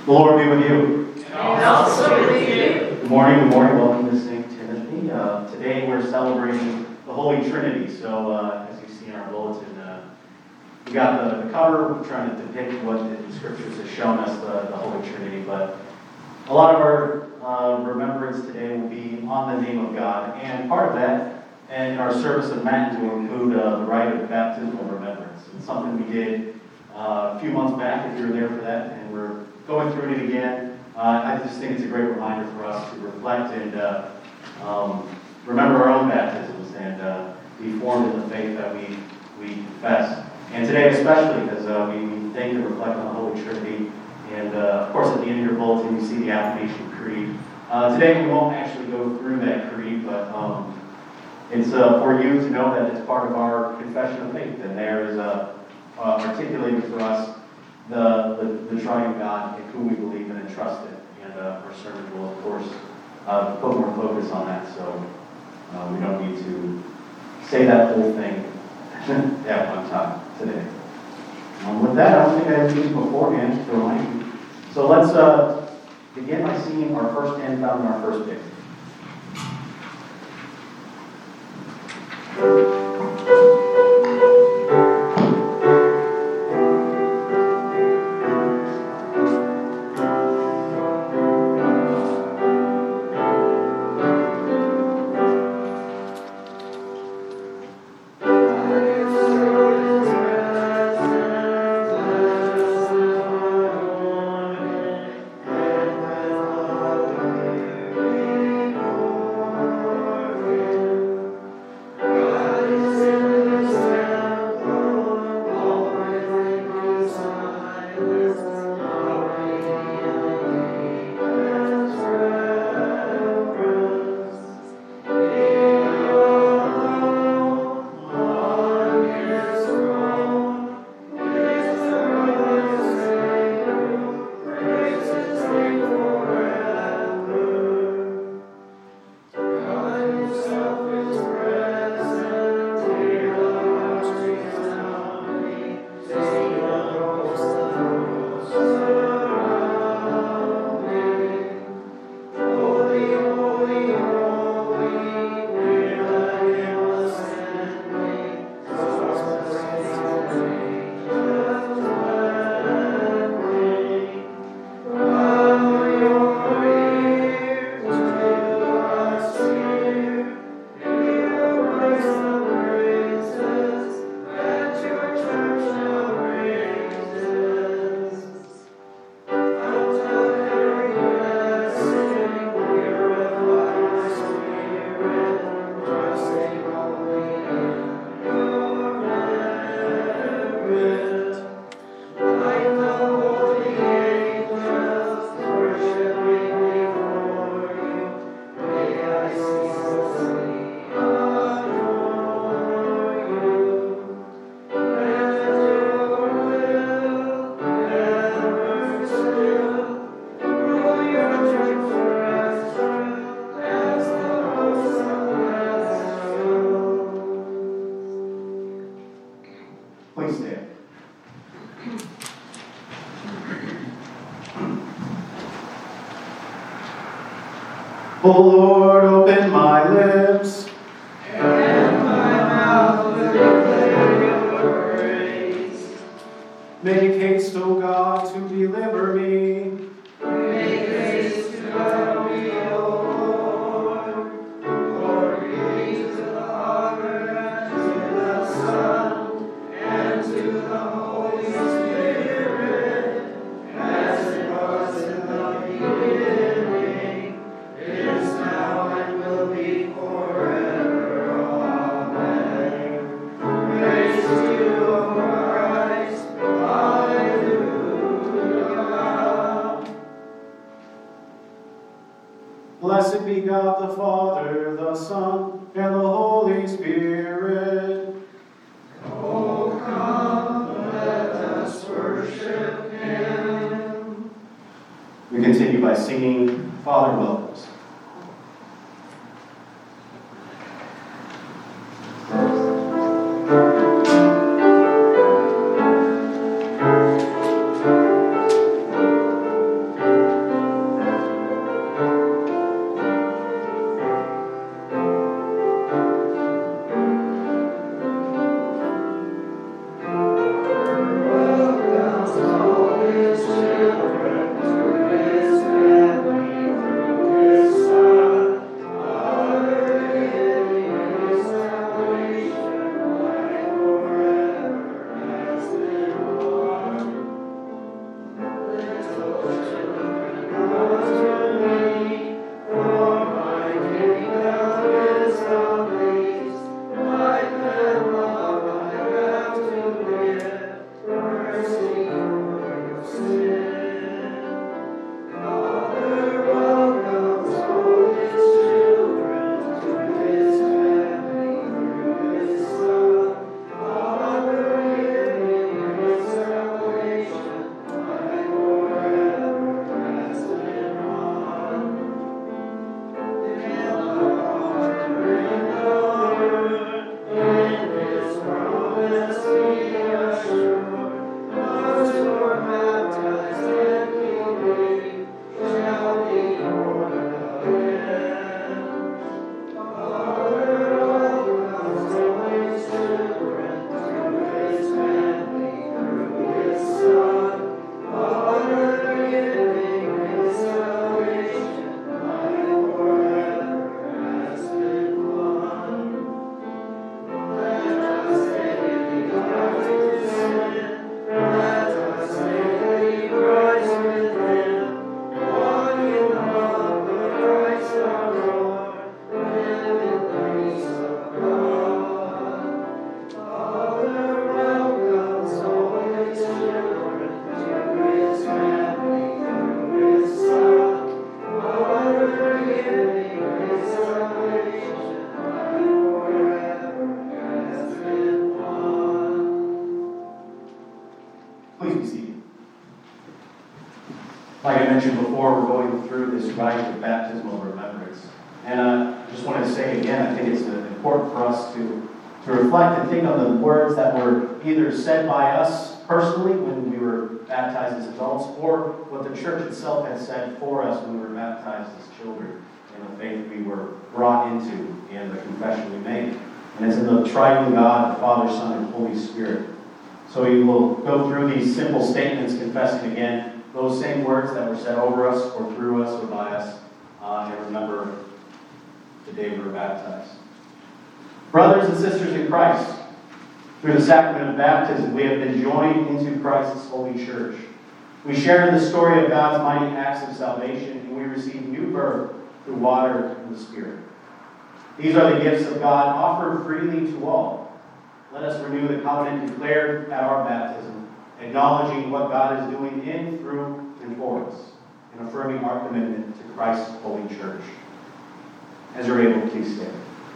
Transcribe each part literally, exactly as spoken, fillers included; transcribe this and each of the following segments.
The Lord be with you. And also with you. Good morning, good morning. Welcome to Saint Timothy. Uh, today we're celebrating the Holy Trinity. So, uh, as you see in our bulletin, uh, we got the, the cover. We're trying to depict what the Scriptures have shown us, the, the Holy Trinity. But a lot of our uh, remembrance today will be on the name of God. And part of that, and in our service of Matins, will include uh, the rite of baptismal remembrance. It's something we did uh, a few months back, if you were there for that, and we're going through it again. Uh, I just think it's a great reminder for us to reflect and uh, um, remember our own baptisms and uh, be formed in the faith that we, we confess. And today especially, because uh, we, we think and reflect on the Holy Trinity. And uh, of course, at the end of your bulletin, you see the Athanasian Creed. Uh, today we won't actually go through that creed, but um, it's uh, for you to know that it's part of our confession of faith. And there is uh, uh, articulated for us The, the, the triune God in who we believe in and trust in. And uh, our sermon will, of course, uh, put more focus on that, so uh, we don't need to say that whole thing at one time today. Um, with that, I don't think I have these beforehand to remind you. So let's uh, begin by singing our first hymn found in our first page. O Lord, open my lips, and my mouth will declare your praise. Make haste, O God, to deliver me. Make haste to help me, O Lord. Glory be to the Father, and to the Son, and to the Holy Spirit, as it was in the beginning, is now, and will be forever. Amen. Praise to you, O Christ. Hallelujah. Blessed be God the Father, the Son, and the Holy Spirit. Oh, come, let us worship Him. We continue by singing Father Welcomes. Like I mentioned before, we're going through this rite of baptismal remembrance. And uh, I just want to say again, I think it's uh, important for us to, to reflect and think on the words that were either said by us personally when we were baptized as adults, or what the church itself had said for us when we were baptized as children in the faith we were brought into and the confession we made. And it's in the triune God, the Father, Son, and Holy Spirit. So we will go through these simple statements, confessing again those same words that were said over us, or through us, or by us, uh, and remember the day we were baptized. Brothers and sisters in Christ, through the sacrament of baptism, we have been joined into Christ's holy church. We share in the story of God's mighty acts of salvation, and we receive new birth through water and the Spirit. These are the gifts of God offered freely to all. Let us renew the covenant declared at our baptism, acknowledging what God is doing in, through, and for us, and affirming our commitment to Christ's holy church. As you're able, please stand.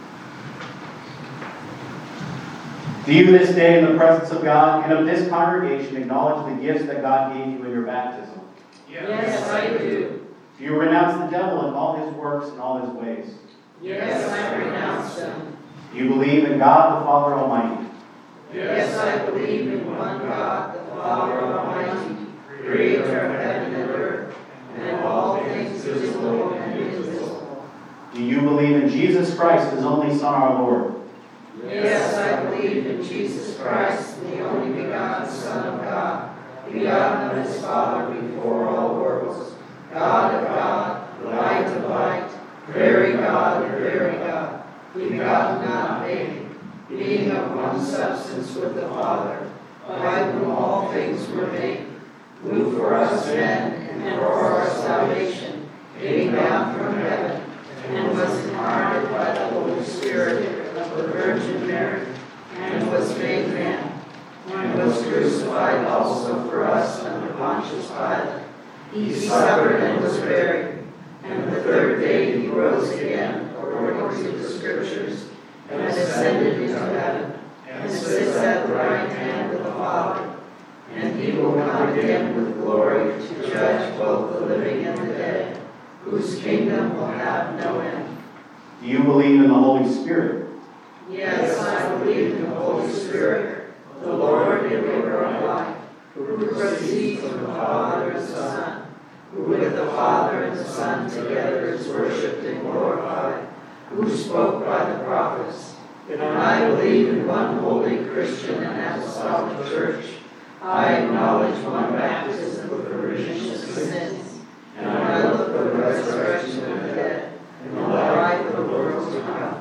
Do you this day in the presence of God and of this congregation acknowledge the gifts that God gave you in your baptism? Yes, yes I do. Do you renounce the devil and all his works and all his ways? Yes, I renounce them. Do you believe in God the Father Almighty? Yes, I believe in one God, the Father Almighty, creator of heaven and earth, and all things visible and invisible. Do you believe in Jesus Christ, his only Son, our Lord? Yes, I believe in Jesus Christ, the only begotten Son of God, begotten of his Father before all worlds, God of God, light of light, very God of very God, begotten, not made, being of one substance with the Father, by whom all things were made, who for us men and for our salvation came down from heaven, and was incarnate by the Holy Spirit of the Virgin Mary, and was made man, and was crucified also for us under Pontius Pilate. He suffered and was buried, and the third day he rose again, according to the Scriptures, and ascended into heaven, and sits at the right hand of the Father. And he will come again with glory to judge both the living and the dead, whose kingdom will have no end. Do you believe in the Holy Spirit? Yes, I believe in the Holy Spirit, the Lord and giver of life, who proceeds from the Father and the Son, who with the Father and the Son together is worshipped and glorified, who spoke by the prophets. And I believe in one holy Christian and apostolic church. I acknowledge one baptism for the remission of sins, and I look for the resurrection of the dead and the life of the world to come.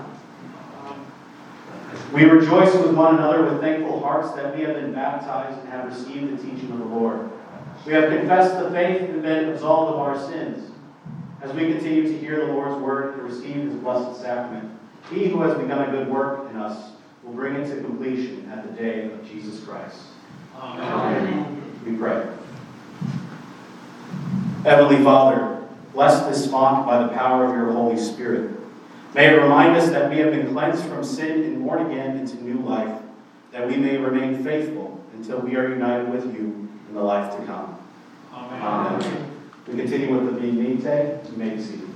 We rejoice with one another with thankful hearts that we have been baptized and have received the teaching of the Lord. We have confessed the faith and been absolved of our sins. As we continue to hear the Lord's word and receive his blessed sacrament, he who has begun a good work in us will bring it to completion at the day of Jesus Christ. Amen. We pray. Heavenly Father, bless this font by the power of your Holy Spirit. May it remind us that we have been cleansed from sin and born again into new life, that we may remain faithful until we are united with you in the life to come. Amen. Amen. We continue with the Venite. You may be seated.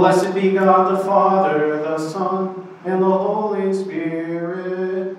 blessed be God the Father, the Son, and the Holy Spirit.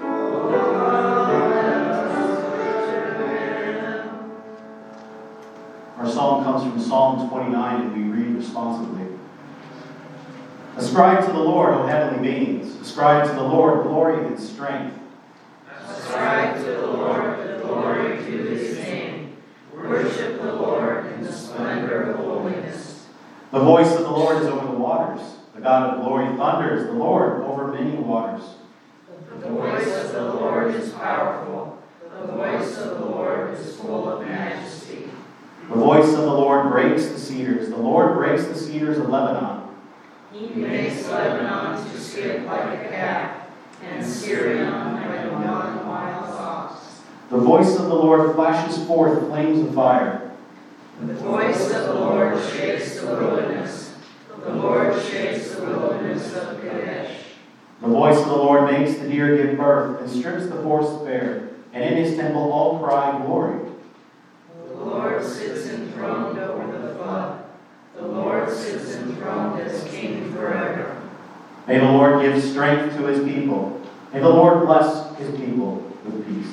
Our psalm comes from Psalm twenty-nine, and we read responsibly. Ascribe to the Lord, O heavenly beings. Ascribe to the Lord glory and strength. Ascribe to the Lord the glory to his name. Worship the Lord in the splendor of holiness. The voice of the Lord is over the waters. The God of glory thunders, the Lord over many waters. The voice of the Lord is powerful. The voice of the Lord is full of majesty. The voice of the Lord breaks the cedars. The Lord breaks the cedars of Lebanon. He makes Lebanon to skip like a calf, and Syrian like a young wild ox. The voice of the Lord flashes forth flames of fire. The voice of the Lord shakes the wilderness. The Lord shakes the wilderness of Kadesh. The voice of the Lord makes the deer give birth, and strips the forest bare, and in his temple all cry glory. The Lord sits enthroned over the flood. The Lord sits enthroned as King forever. May the Lord give strength to his people. May the Lord bless his people with peace.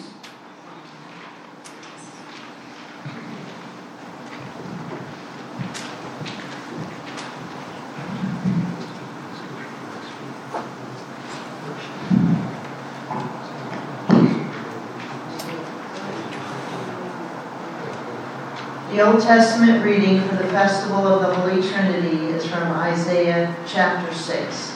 The Old Testament reading for the Festival of the Holy Trinity is from Isaiah chapter six.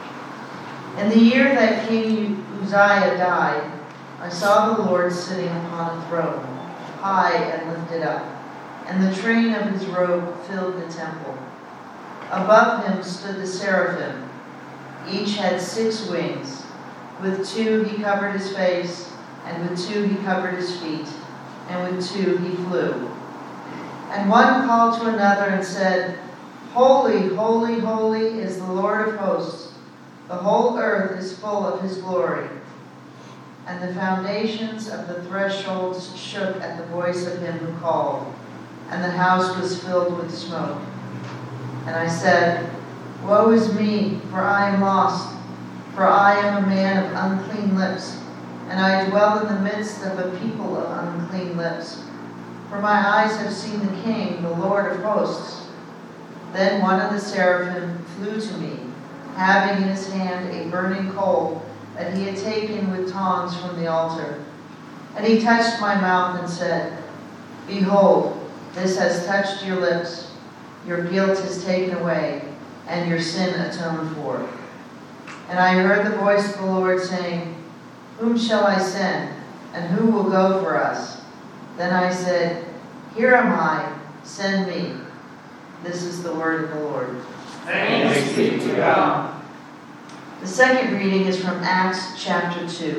In the year that King Uzziah died, I saw the Lord sitting upon a throne, high and lifted up, and the train of his robe filled the temple. Above him stood the seraphim. Each had six wings. With two he covered his face, and with two he covered his feet, and with two he flew. And one called to another and said, Holy, holy, holy is the Lord of hosts. The whole earth is full of his glory. And the foundations of the thresholds shook at the voice of him who called, and the house was filled with smoke. And I said, Woe is me, for I am lost, for I am a man of unclean lips, and I dwell in the midst of a people of unclean lips. For my eyes have seen the King, the Lord of hosts. Then one of the seraphim flew to me, having in his hand a burning coal that he had taken with tongs from the altar. And he touched my mouth and said, Behold, this has touched your lips. Your guilt is taken away, and your sin atoned for. And I heard the voice of the Lord saying, Whom shall I send, and who will go for us? Then I said, Here am I, send me. This is the word of the Lord. Thanks be to God. The second reading is from Acts chapter two.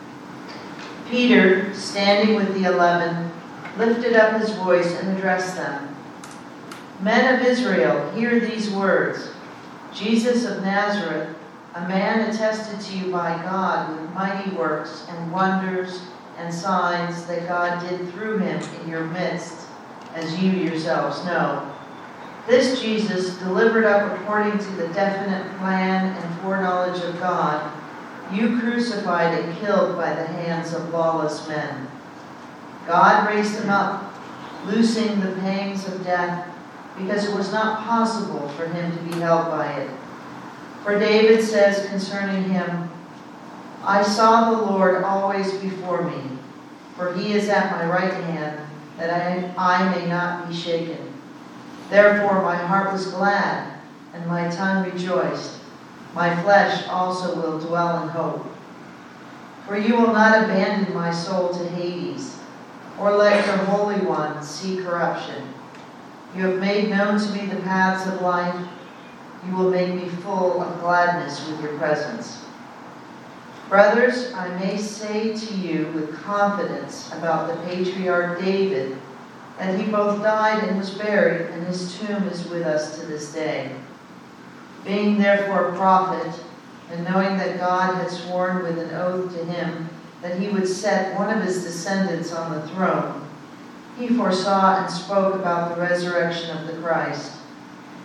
Peter, standing with the eleven, lifted up his voice and addressed them. Men of Israel, hear these words. Jesus of Nazareth, a man attested to you by God with mighty works and wonders and signs that God did through him in your midst, as you yourselves know. This Jesus, delivered up according to the definite plan and foreknowledge of God, you crucified and killed by the hands of lawless men. God raised him up, loosing the pangs of death, because it was not possible for him to be held by it. For David says concerning him, I saw the Lord always before me, for he is at my right hand, that I, I may not be shaken. Therefore my heart was glad, and my tongue rejoiced. My flesh also will dwell in hope. For you will not abandon my soul to Hades, or let your Holy One see corruption. You have made known to me the paths of life. You will make me full of gladness with your presence. Brothers, I may say to you with confidence about the patriarch David, that he both died and was buried, and his tomb is with us to this day. Being therefore a prophet, and knowing that God had sworn with an oath to him that he would set one of his descendants on the throne, he foresaw and spoke about the resurrection of the Christ,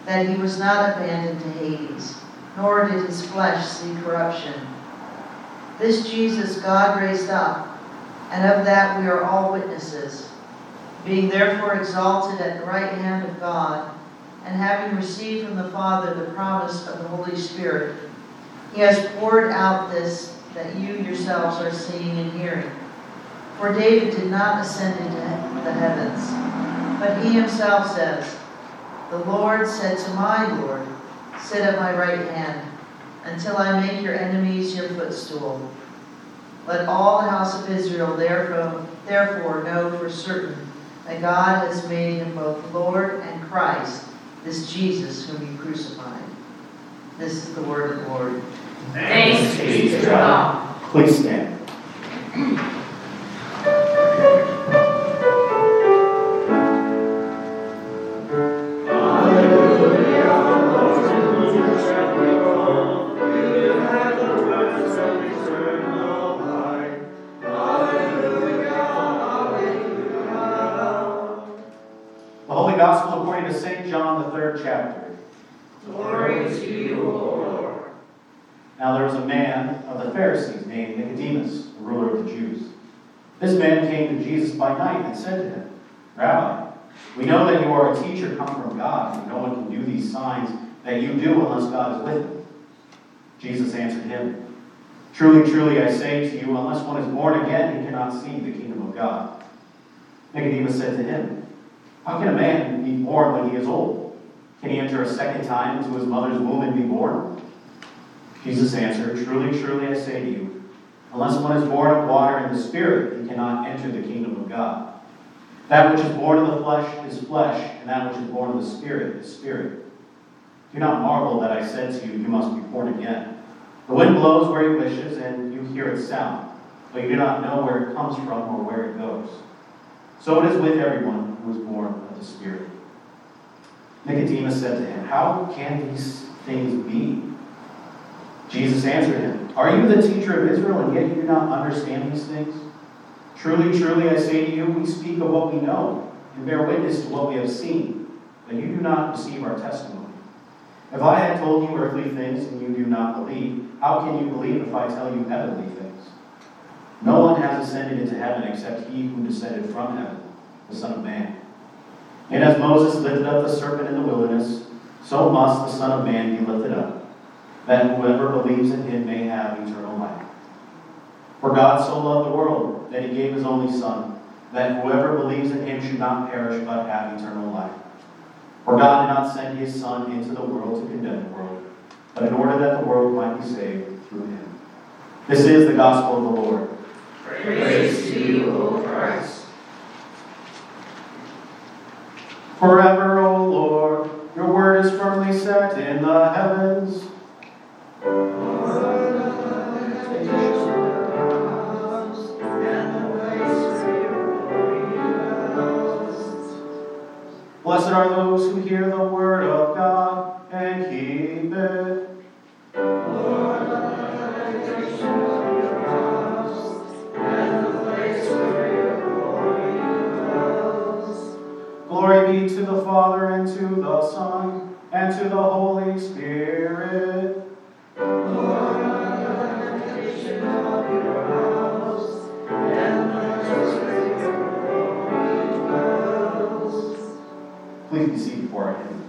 that he was not abandoned to Hades, nor did his flesh see corruption. This Jesus God raised up, and of that we are all witnesses. Being therefore exalted at the right hand of God, and having received from the Father the promise of the Holy Spirit, he has poured out this that you yourselves are seeing and hearing. For David did not ascend into the heavens, but he himself says, "The Lord said to my Lord, sit at my right hand, until I make your enemies your footstool." Let all the house of Israel therefore, therefore know for certain that God has made him both Lord and Christ, this Jesus whom you crucified. This is the word of the Lord. Thanks be to God. Please stand. Gospel according to Saint John, the third chapter. Glory to you, O Lord. Now there was a man of the Pharisees named Nicodemus, the ruler of the Jews. This man came to Jesus by night and said to him, "Rabbi, we know that you are a teacher come from God, and no one can do these signs that you do unless God is with him." Jesus answered him, "Truly, truly, I say to you, unless one is born again, he cannot see the kingdom of God." Nicodemus said to him, "How can a man be born when he is old? Can he enter a second time into his mother's womb and be born?" Jesus answered, "Truly, truly, I say to you, unless one is born of water and the Spirit, he cannot enter the kingdom of God. That which is born of the flesh is flesh, and that which is born of the Spirit is spirit. Do not marvel that I said to you, you must be born again. The wind blows where it wishes, and you hear its sound, but you do not know where it comes from or where it goes. So it is with everyone who is born of the Spirit." Nicodemus said to him, "How can these things be?" Jesus answered him, "Are you the teacher of Israel, and yet you do not understand these things? Truly, truly, I say to you, we speak of what we know, and bear witness to what we have seen, but you do not receive our testimony. If I had told you earthly things, and you do not believe, how can you believe if I tell you heavenly things? No one has ascended into heaven except he who descended from heaven, the Son of Man. And as Moses lifted up the serpent in the wilderness, so must the Son of Man be lifted up, that whoever believes in him may have eternal life. For God so loved the world that he gave his only Son, that whoever believes in him should not perish but have eternal life. For God did not send his Son into the world to condemn the world, but in order that the world might be saved through him." This is the gospel of the Lord. Praise to you, O Christ. Forever, O Lord, your word is firmly set in the heavens. Blessed are those who hear the word of God and keep it. Lord, let the meditation of your house and the place where your glory dwells. Glory be to the Father, and to the Son, and to the Holy Spirit. Lord, let the meditation of your house and the place where your glory dwells. Please be seated for our hymn.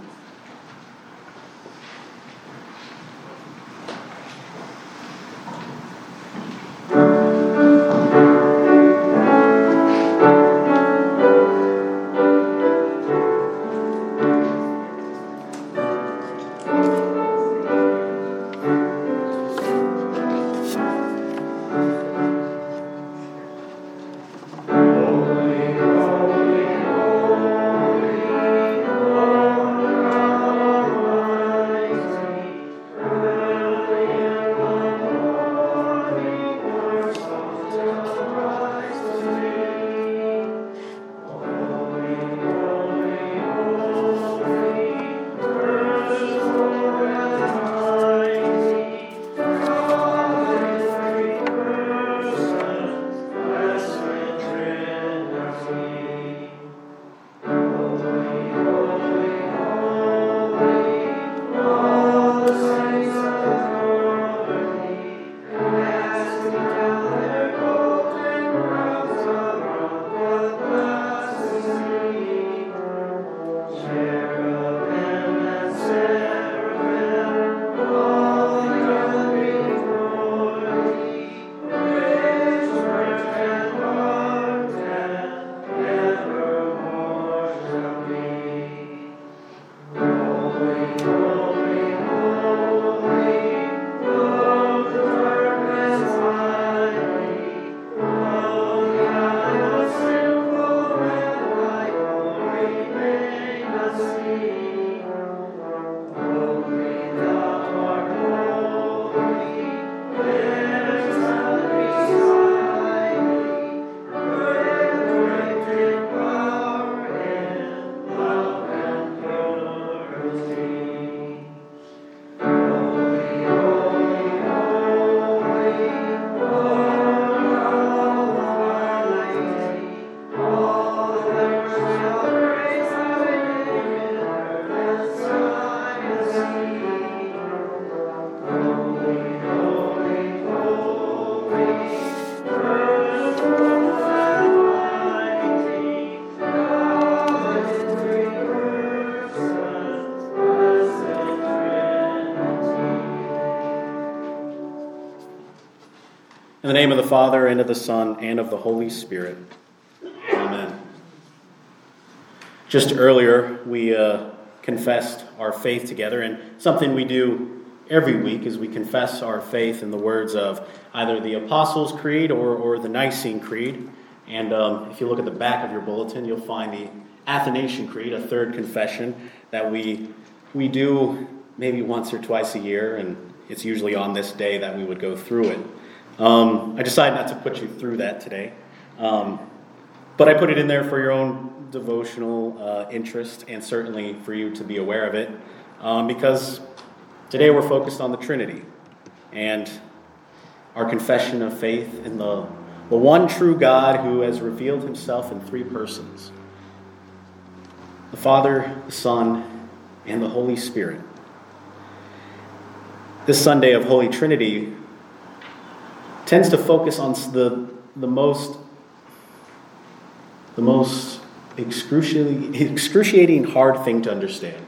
the name of the Father, and of the Son, and of the Holy Spirit. Amen. Just earlier, we uh, confessed our faith together, and something we do every week is we confess our faith in the words of either the Apostles' Creed or, or the Nicene Creed. And um, if you look at the back of your bulletin, you'll find the Athanasian Creed, a third confession that we we do maybe once or twice a year, and it's usually on this day that we would go through it. Um, I decided not to put you through that today, um, but I put it in there for your own devotional uh, interest and certainly for you to be aware of it, um, because today we're focused on the Trinity and our confession of faith in the, the one true God who has revealed himself in three persons: the Father, the Son, and the Holy Spirit. This Sunday of Holy Trinity tends to focus on the the most the most excruciating, excruciating hard thing to understand.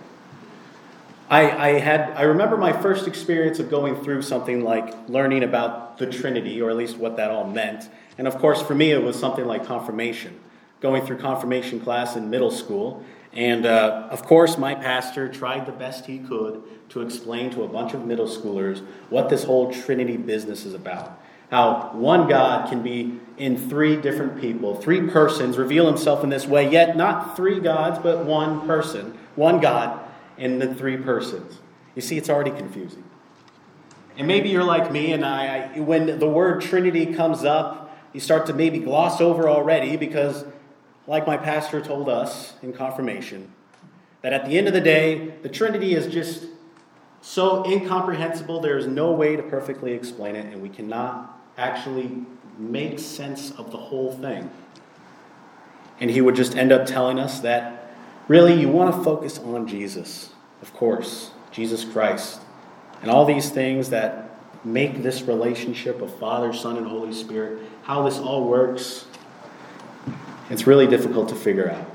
I, I had I remember my first experience of going through something like learning about the Trinity, or at least what that all meant. And of course, for me, it was something like confirmation, going through confirmation class in middle school. And uh, of course, my pastor tried the best he could to explain to a bunch of middle schoolers what this whole Trinity business is about. How one God can be in three different people, three persons, reveal himself in this way, yet not three gods, but one person, one God in the three persons. You see, it's already confusing. And maybe you're like me, and I, I when the word Trinity comes up, you start to maybe gloss over already because, like my pastor told us in confirmation, that at the end of the day, the Trinity is just so incomprehensible, there is no way to perfectly explain it, and we cannot actually make sense of the whole thing. And he would just end up telling us that, really, you want to focus on Jesus, of course, Jesus Christ, and all these things that make this relationship of Father, Son, and Holy Spirit, how this all works. It's really difficult to figure out.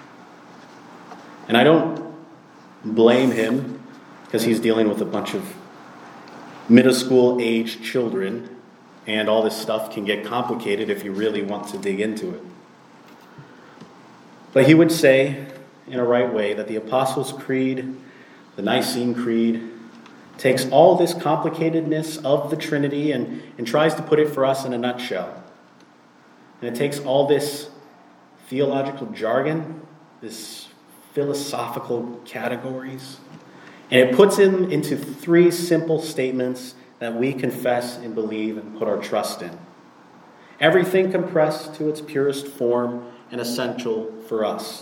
And I don't blame him because he's dealing with a bunch of middle school age children, and all this stuff can get complicated if you really want to dig into it. But he would say, in a right way, that the Apostles' Creed, the Nicene Creed, takes all this complicatedness of the Trinity and, and tries to put it for us in a nutshell. And it takes all this theological jargon, this philosophical categories, and it puts them into three simple statements that we confess and believe and put our trust in. Everything compressed to its purest form and essential for us.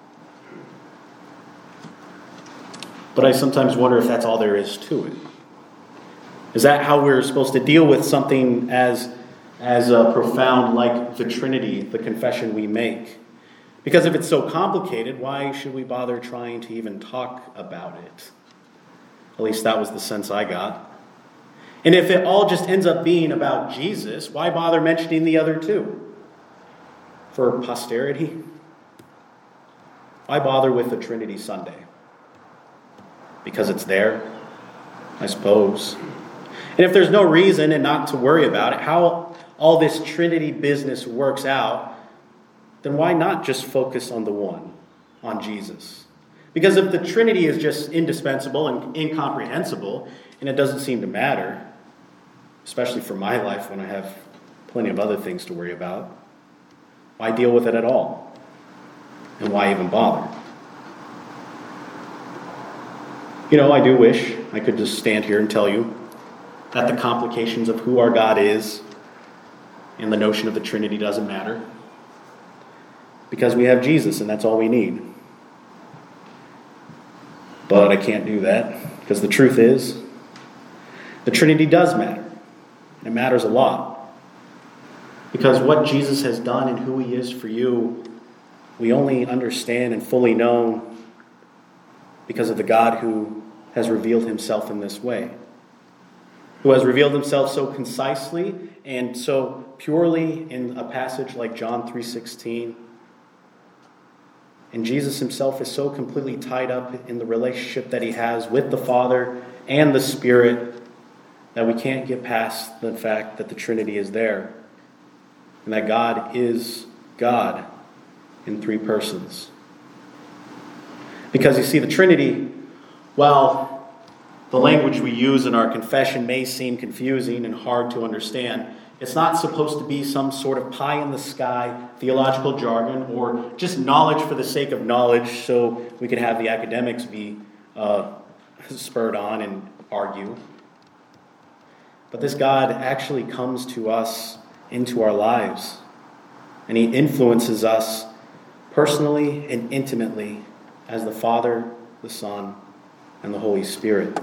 But I sometimes wonder if that's all there is to it. Is that how we're supposed to deal with something as, as uh, profound like the Trinity, the confession we make? Because if it's so complicated, why should we bother trying to even talk about it? At least that was the sense I got. And if it all just ends up being about Jesus, why bother mentioning the other two? For posterity? Why bother with the Trinity Sunday? Because it's there, I suppose. And if there's no reason and not to worry about it, how all this Trinity business works out, then why not just focus on the one, on Jesus? Because if the Trinity is just indispensable and incomprehensible, and it doesn't seem to matter, especially for my life when I have plenty of other things to worry about, why deal with it at all? And why even bother? You know, I do wish I could just stand here and tell you that the complications of who our God is and the notion of the Trinity doesn't matter, because we have Jesus and that's all we need. But I can't do that, because the truth is, the Trinity does matter. And it matters a lot. Because what Jesus has done and who he is for you, we only understand and fully know because of the God who has revealed himself in this way. Who has revealed himself so concisely and so purely in a passage like John three sixteen. And Jesus himself is so completely tied up in the relationship that he has with the Father and the Spirit that we can't get past the fact that the Trinity is there and that God is God in three persons. Because you see, the Trinity, while the language we use in our confession may seem confusing and hard to understand, it's not supposed to be some sort of pie-in-the-sky theological jargon or just knowledge for the sake of knowledge so we can have the academics be uh, spurred on and argue. But this God actually comes to us into our lives, and he influences us personally and intimately as the Father, the Son, and the Holy Spirit.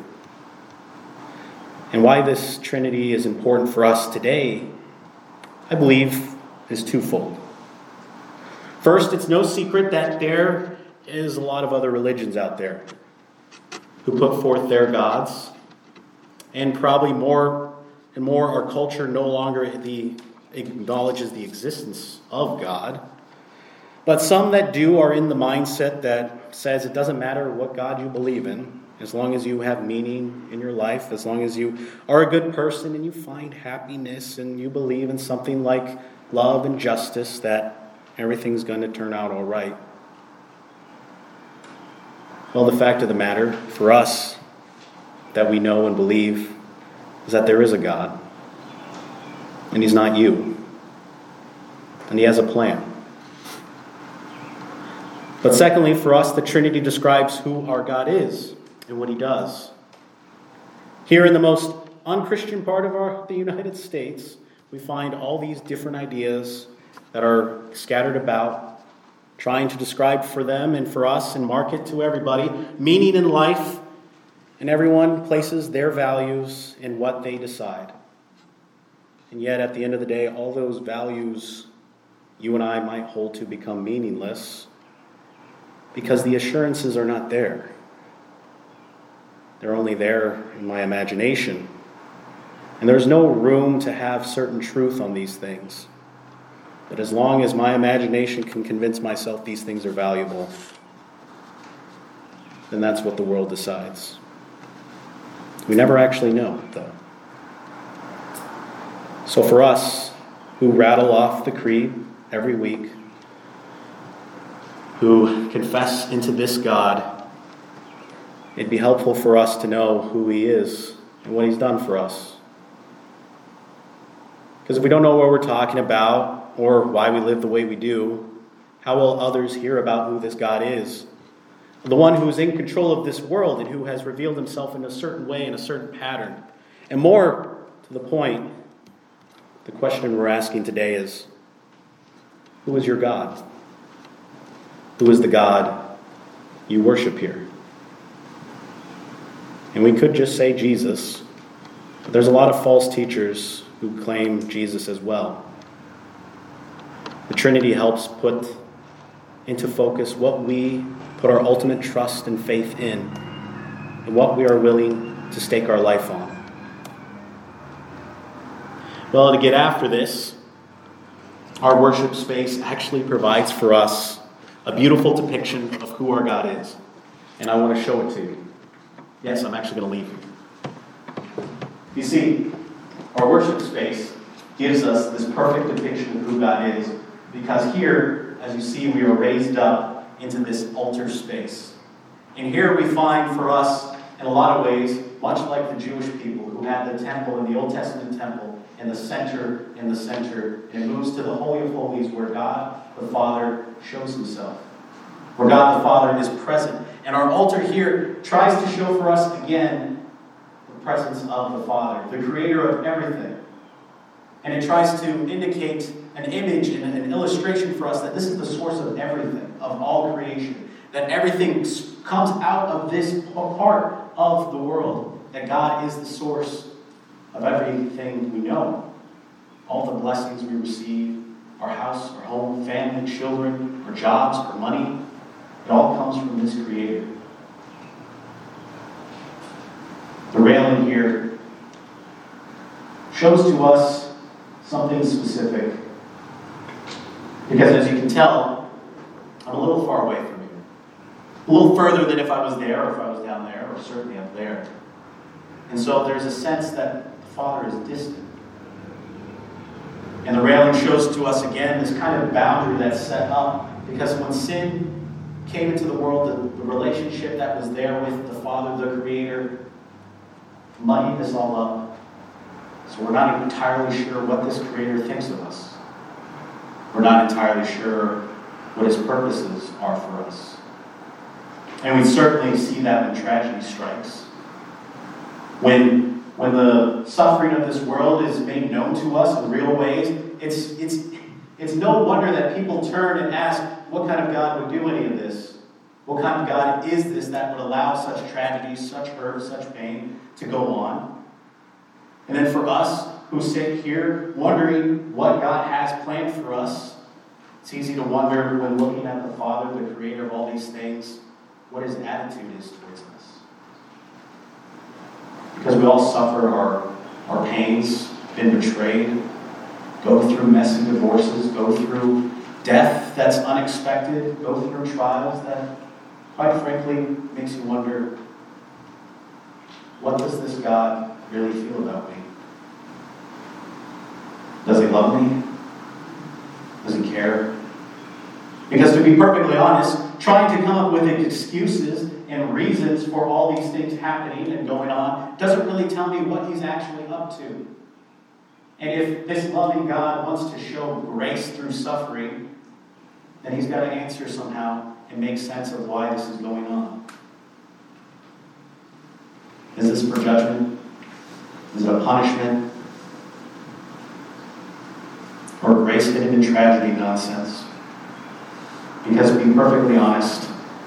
And why this Trinity is important for us today, I believe, is twofold. First, it's no secret that there is a lot of other religions out there who put forth their gods, and probably more and more our culture no longer the, acknowledges the existence of God. But some that do are in the mindset that says it doesn't matter what God you believe in, as long as you have meaning in your life, as long as you are a good person and you find happiness and you believe in something like love and justice, that everything's going to turn out all right. Well, the fact of the matter for us that we know and believe is that there is a God, and he's not you, and he has a plan. But secondly, for us, the Trinity describes who our God is and what he does. Here in the most unchristian part of our, the United States, we find all these different ideas that are scattered about, trying to describe for them and for us and market to everybody meaning in life, and everyone places their values in what they decide. And yet, at the end of the day, all those values you and I might hold to become meaningless because the assurances are not there. They're only there in my imagination. And there's no room to have certain truth on these things. But as long as my imagination can convince myself these things are valuable, then that's what the world decides. We never actually know, though. So for us, who rattle off the creed every week, who confess into this God, it'd be helpful for us to know who he is and what he's done for us. Because if we don't know what we're talking about or why we live the way we do, how will others hear about who this God is? The one who is in control of this world and who has revealed himself in a certain way, in a certain pattern. And more to the point, the question we're asking today is, who is your God? Who is the God you worship here? And we could just say Jesus, but there's a lot of false teachers who claim Jesus as well. The Trinity helps put into focus what we put our ultimate trust and faith in, and what we are willing to stake our life on. Well, to get after this, our worship space actually provides for us a beautiful depiction of who our God is. And I want to show it to you. Yes, I'm actually going to leave you. You see, our worship space gives us this perfect depiction of who God is, because here, as you see, we are raised up into this altar space. And here we find for us, in a lot of ways, much like the Jewish people who had the temple in the Old Testament temple, in the center, in the center, and it moves to the Holy of Holies where God the Father shows himself, where God the Father is present. And our altar here tries to show for us again the presence of the Father, the creator of everything. And it tries to indicate an image and an illustration for us that this is the source of everything, of all creation, that everything comes out of this part of the world, that God is the source of everything we know. All the blessings we receive, our house, our home, family, children, our jobs, our money, it all comes from this Creator. The railing here shows to us something specific, because as you can tell, I'm a little far away from you. A little further than if I was there, or if I was down there, or certainly up there. And so there's a sense that the the Father is distant. And the railing shows to us again this kind of boundary that's set up, because when sin came into the world, the, the relationship that was there with the Father, the Creator, muddied this all up. So we're not entirely sure what this Creator thinks of us. We're not entirely sure what His purposes are for us. And we certainly see that when tragedy strikes. When, when the suffering of this world is made known to us in real ways, it's, it's, it's no wonder that people turn and ask, what kind of God would do any of this? What kind of God is this that would allow such tragedy, such hurt, such pain to go on? And then for us who sit here wondering what God has planned for us, it's easy to wonder when looking at the Father, the Creator of all these things, what His attitude is towards us. Because we all suffer our, our pains, been betrayed, go through messy divorces, go through death that's unexpected, go through trials that, quite frankly, makes you wonder, what does this God really feel about me? Does He love me? Does He care? Because to be perfectly honest, trying to come up with excuses and reasons for all these things happening and going on doesn't really tell me what He's actually up to. And if this loving God wants to show grace through suffering, then He's got to answer somehow and make sense of why this is going on. Is this for judgment? Is it a punishment? Or grace hidden in tragedy nonsense? Because to be perfectly honest,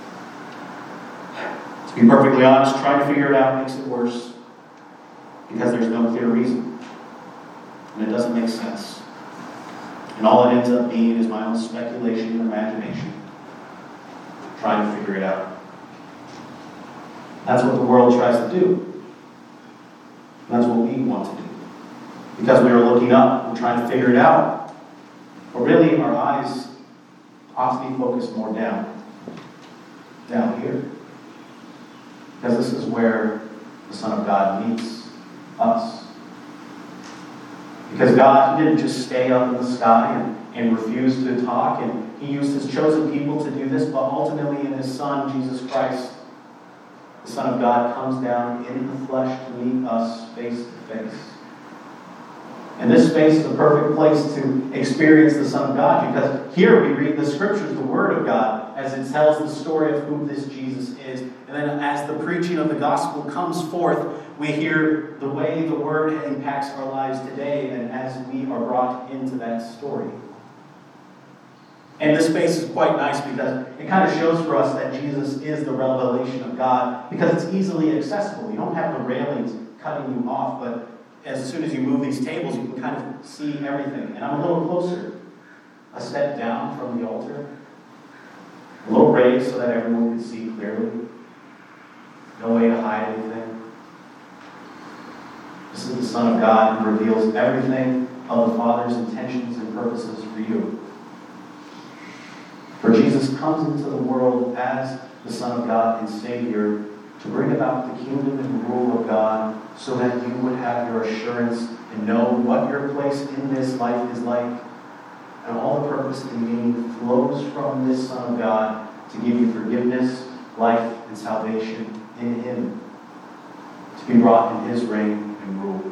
to be perfectly honest, trying to figure it out makes it worse. Because there's no clear reason. And it doesn't make sense. And all it ends up being is my own speculation and imagination, trying to figure it out. That's what the world tries to do. And that's what we want to do. Because we are looking up and trying to figure it out. But really, our eyes ought to be focused more down. Down here. Because this is where the Son of God meets us. Because God, He didn't just stay up in the sky and, and refuse to talk, and He used His chosen people to do this, but ultimately in His Son, Jesus Christ, the Son of God, comes down in the flesh to meet us face to face. And this space is a perfect place to experience the Son of God, because here we read the Scriptures, the Word of God, as it tells the story of who this Jesus is. And then as the preaching of the gospel comes forth, we hear the way the Word impacts our lives today, and as we are brought into that story. And this space is quite nice because it kind of shows for us that Jesus is the revelation of God, because it's easily accessible. You don't have the railings cutting you off, but as soon as you move these tables, you can kind of see everything. And I'm a little closer, a step down from the altar, a little raised so that everyone can see clearly. No way to hide anything. This is the Son of God who reveals everything of the Father's intentions and purposes for you. For Jesus comes into the world as the Son of God and Savior to bring about the kingdom and rule of God, so that you would have your assurance and know what your place in this life is like. And all the purpose and meaning flows from this Son of God to give you forgiveness, life, and salvation in Him, to be brought in His reign and rule.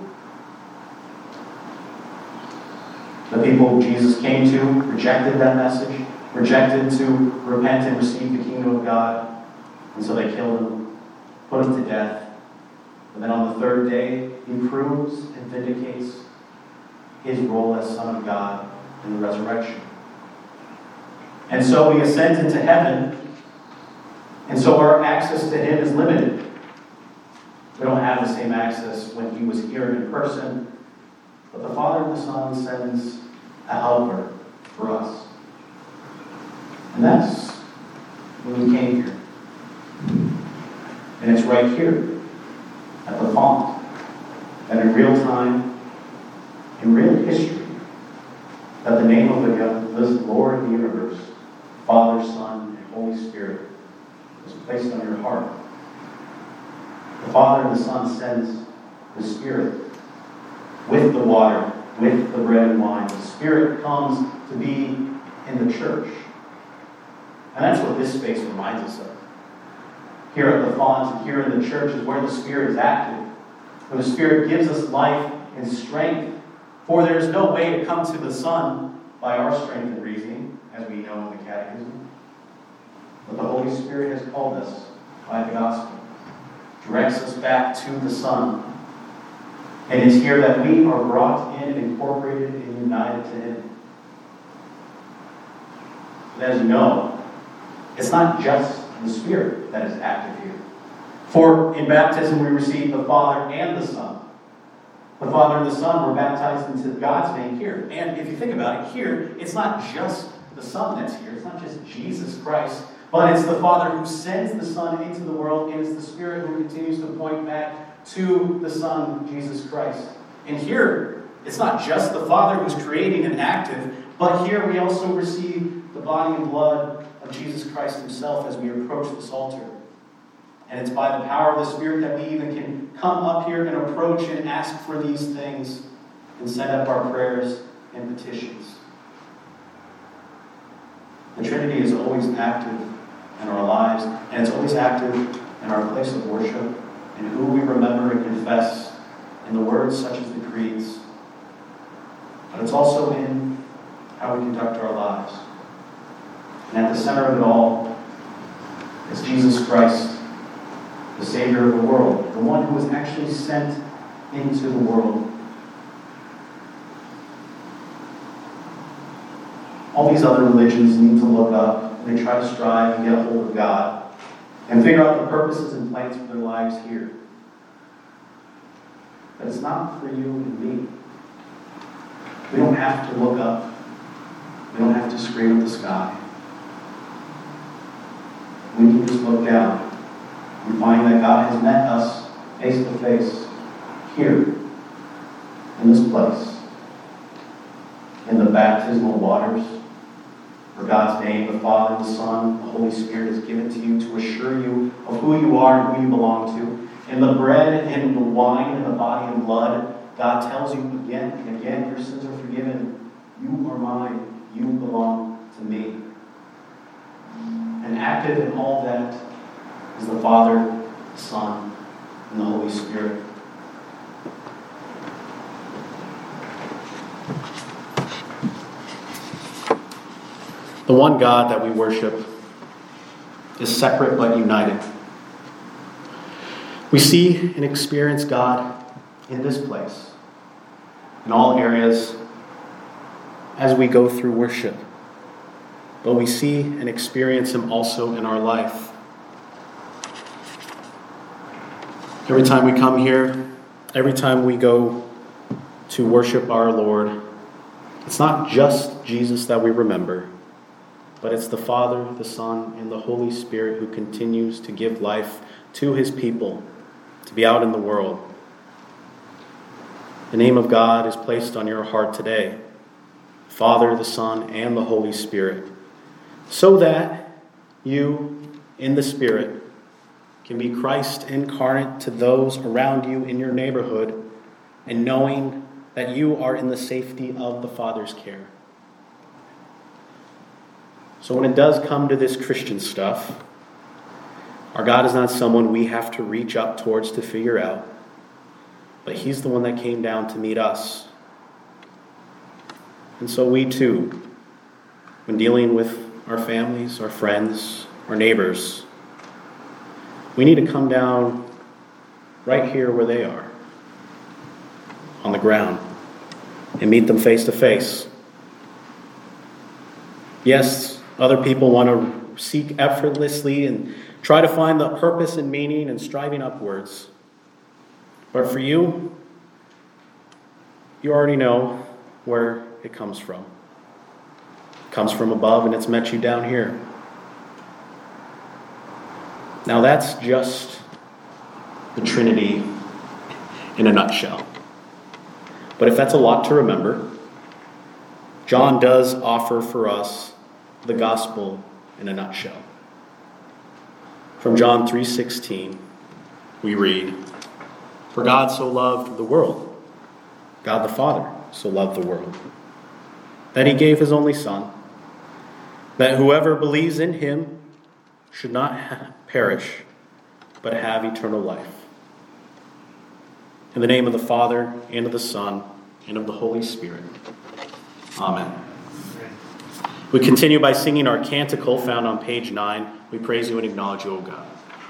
The people Jesus came to rejected that message, rejected to repent and receive the kingdom of God, and so they killed Him, put Him to death. And then on the third day, He proves and vindicates His role as Son of God in the resurrection. And so we ascend into heaven, and so our access to Him is limited. We don't have the same access when He was here in person, but the Father and the Son sends a helper for us. And that's when we came here. And it's right here, at the font, that in real time, in real history, that the name of the this Lord of the universe, Father, Son, and Holy Spirit, was placed on your heart. The Father and the Son sends the Spirit with the water, with the bread and wine. The Spirit comes to be in the church. And that's what this space reminds us of. Here at the Fonts and here in the church is where the Spirit is active, where the Spirit gives us life and strength. For there is no way to come to the Son by our strength and reasoning, as we know in the Catechism. But the Holy Spirit has called us by the gospel, directs us back to the Son. And it's here that we are brought in, incorporated, and united to Him. But as you know, it's not just the Spirit that is active here. For in baptism we receive the Father and the Son. The Father and the Son were baptized into God's name here. And if you think about it, here, it's not just the Son that's here. It's not just Jesus Christ. But it's the Father who sends the Son into the world, and it's the Spirit who continues to point back to the Son, Jesus Christ. And here, it's not just the Father who's creating and active, but here we also receive the body and blood of Jesus Christ Himself as we approach this altar. And it's by the power of the Spirit that we even can come up here and approach and ask for these things and send up our prayers and petitions. The Trinity is always active in our lives, and it's always active in our place of worship, and who we remember and confess in the words such as the creeds. But it's also in how we conduct our lives. And at the center of it all is Jesus Christ, the Savior of the world, the one who was actually sent into the world. All these other religions need to look up, and they try to strive and get a hold of God and figure out the purposes and plans for their lives here. But it's not for you and me. We don't have to look up. We don't have to scream at the sky. We can just look down and find that God has met us face to face here, in this place, in the baptismal waters, where God's name, the Father, the Son, the Holy Spirit is given to you to assure you of who you are and who you belong to. In the bread and the wine and the body and blood, God tells you again and again, your sins are forgiven. You are mine. You belong to me. And active in all that is the Father, the Son, and the Holy Spirit. The one God that we worship is separate but united. We see and experience God in this place, in all areas, as we go through worship. But we see and experience Him also in our life. Every time we come here, every time we go to worship our Lord, it's not just Jesus that we remember, but it's the Father, the Son, and the Holy Spirit who continues to give life to His people, to be out in the world. The name of God is placed on your heart today, Father, the Son, and the Holy Spirit, so that you, in the Spirit, can be Christ incarnate to those around you in your neighborhood, and knowing that you are in the safety of the Father's care. So when it does come to this Christian stuff, our God is not someone we have to reach up towards to figure out, but He's the one that came down to meet us. And so we too, when dealing with our families, our friends, our neighbors, we need to come down right here where they are, on the ground, and meet them face to face. Yes, other people want to seek effortlessly and try to find the purpose and meaning and striving upwards. But for you, you already know where it comes from. It comes from above, and it's met you down here. Now that's just the Trinity in a nutshell. But if that's a lot to remember, John does offer for us the gospel in a nutshell. From John three sixteen, we read, "For God so loved the world God the Father so loved the world, that he gave his only Son, that whoever believes in him should not ha- perish, but have eternal life. In the name of the Father, and of the Son, and of the Holy Spirit. Amen. We continue by singing our canticle found on page nine. We praise you and acknowledge you, O God.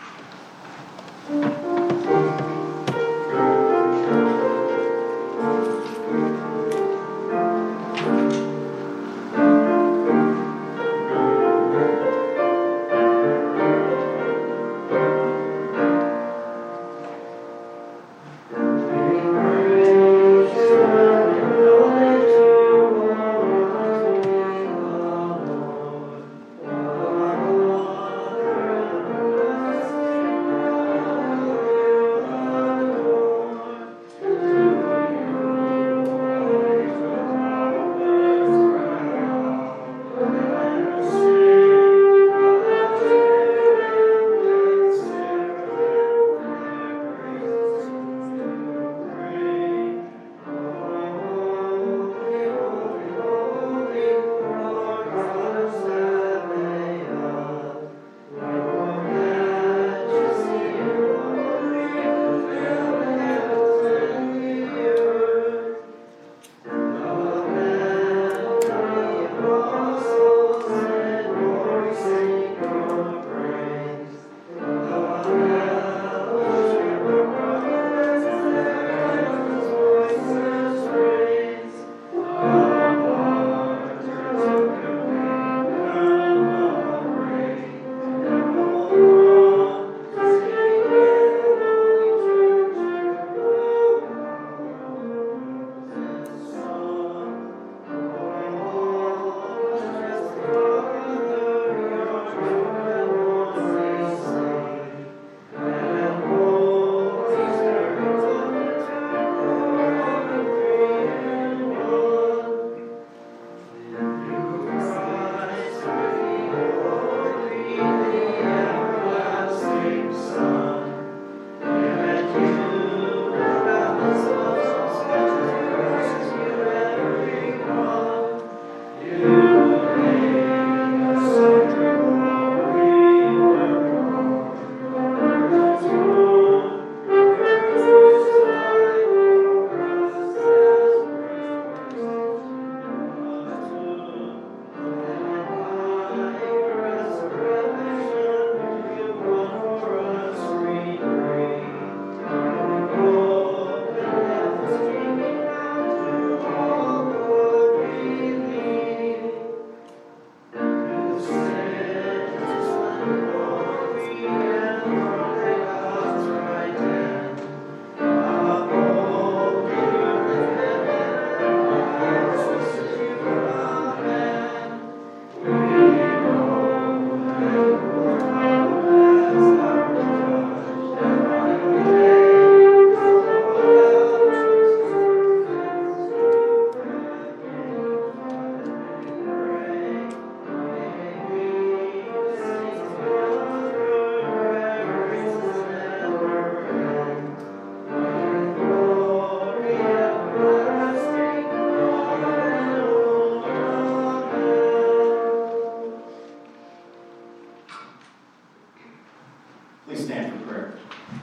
Please stand for prayer.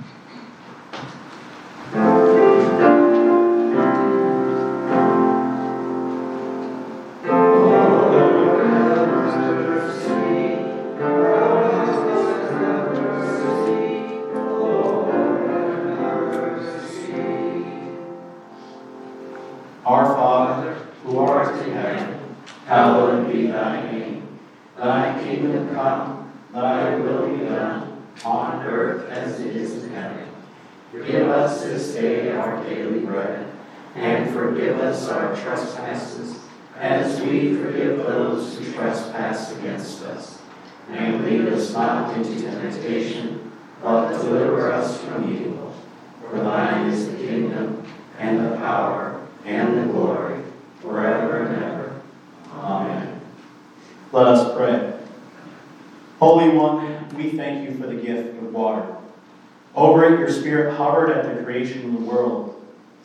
Our Father, who art in heaven, hallowed be thy name. Thy kingdom come, thy will be done, on earth as it is in heaven. Give us this day our daily bread, and forgive us our trespasses, as we forgive those who trespass against us. And lead us not into temptation, but deliver us from evil. For thine is the kingdom, and the power, and the glory, forever and ever. Amen. Let us pray. Holy One, we thank you for the gift of water. Over it, your Spirit hovered at the creation of the world.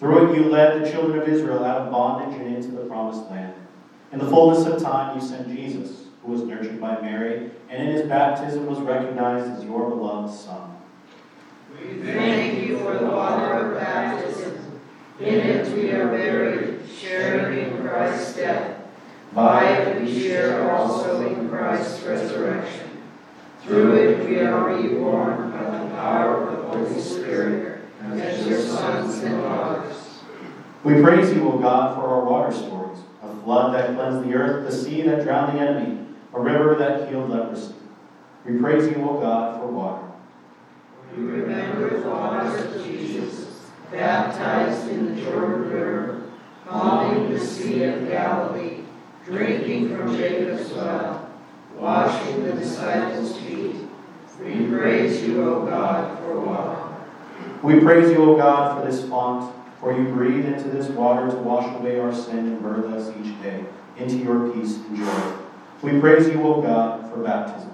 Through it you led the children of Israel out of bondage and into the promised land. In the fullness of time you sent Jesus, who was nurtured by Mary, and in his baptism was recognized as your beloved Son. We thank you for the water of baptism. In it we are buried, sharing in Christ's death. By it we share also in Christ's resurrection. Through it we are reborn by the power of the Holy Spirit, as your sons and daughters. We praise you, O God, for our water stories, a flood that cleansed the earth, the sea that drowned the enemy, a river that healed leprosy. We praise you, O God, for water. We remember the waters of Jesus, baptized in the Jordan River, calming the Sea of Galilee, drinking from Jacob's well, washing the disciples' feet. We praise you, O God, for water. We praise you, O God, for this font, for you breathe into this water to wash away our sin and birth us each day into your peace and joy. We praise you, O God, for baptism.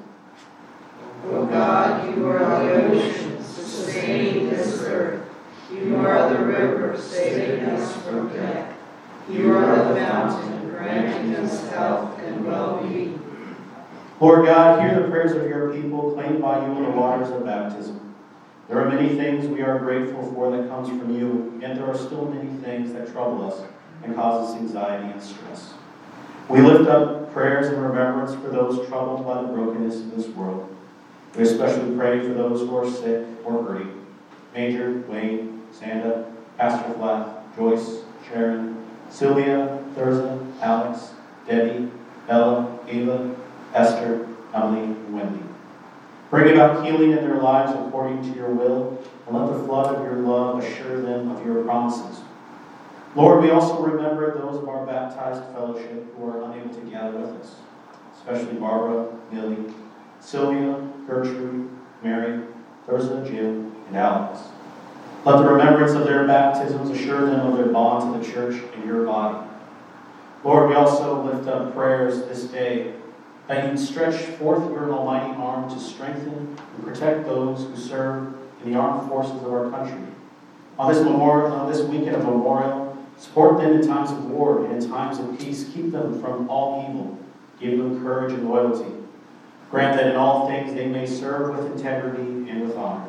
O God, you are the ocean, sustaining this earth. You are the river, saving us from death. You are the mountain, granting us health and well-being. Lord God, hear the prayers of your people claimed by you in the waters of baptism. There are many things we are grateful for that comes from you, yet there are still many things that trouble us and cause us anxiety and stress. We lift up prayers and remembrance for those troubled by the brokenness of this world. We especially pray for those who are sick or hurting. Major, Wayne, Sanda, Pastor Flatt, Joyce, Sharon, Sylvia, Thurza, Alex, Debbie, Bella, Ava, Esther, Emily, and Wendy. Bring about healing in their lives according to your will, and let the flood of your love assure them of your promises. Lord, we also remember those of our baptized fellowship who are unable to gather with us, especially Barbara, Millie, Sylvia, Gertrude, Mary, Thurza, Jim, and Alex. Let the remembrance of their baptisms assure them of their bond to the church and your body. Lord, we also lift up prayers this day that you stretch forth your almighty arm to strengthen and protect those who serve in the armed forces of our country. On this memorial, on this weekend of memorial, support them in times of war and in times of peace. Keep them from all evil. Give them courage and loyalty. Grant that in all things they may serve with integrity and with honor.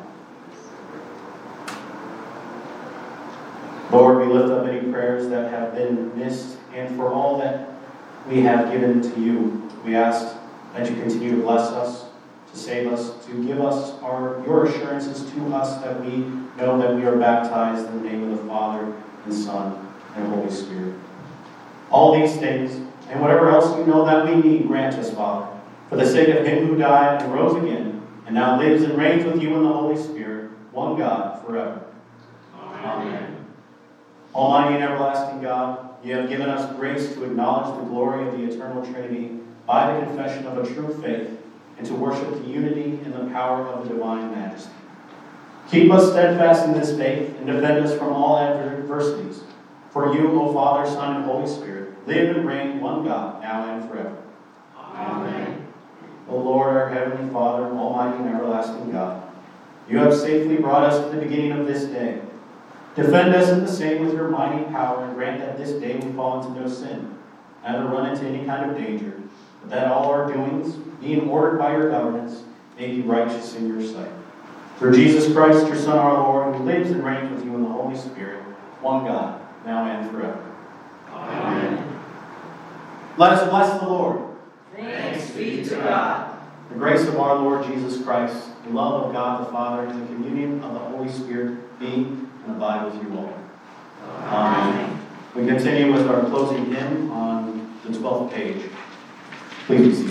Lord, we lift up any prayers that have been missed, and for all that we have given to you, we ask that you continue to bless us, to save us, to give us our your assurances to us that we know that we are baptized in the name of the Father and Son and Holy Spirit. All these things, and whatever else you know that we need, grant us, Father, for the sake of him who died and rose again, and now lives and reigns with you in the Holy Spirit, one God, forever. Amen. Amen. Almighty and everlasting God, you have given us grace to acknowledge the glory of the eternal Trinity by the confession of a true faith, and to worship the unity and the power of the divine majesty. Keep us steadfast in this faith, and defend us from all adversities. For you, O Father, Son, and Holy Spirit, live and reign one God, now and forever. Amen. O Lord, our heavenly Father, almighty and everlasting God, you have safely brought us to the beginning of this day. Defend us in the same with your mighty power, and grant that this day we fall into no sin, neither run into any kind of danger, but that all our doings, being ordered by your governance, may be righteous in your sight. Through Jesus Christ, your Son, our Lord, who lives and reigns with you in the Holy Spirit, one God, now and forever. Amen. Let us bless the Lord. Thanks be to God. The grace of our Lord Jesus Christ, the love of God the Father, and the communion of the Holy Spirit be and abide with you all. Amen. We continue with our closing hymn on the twelfth page. Please be seated.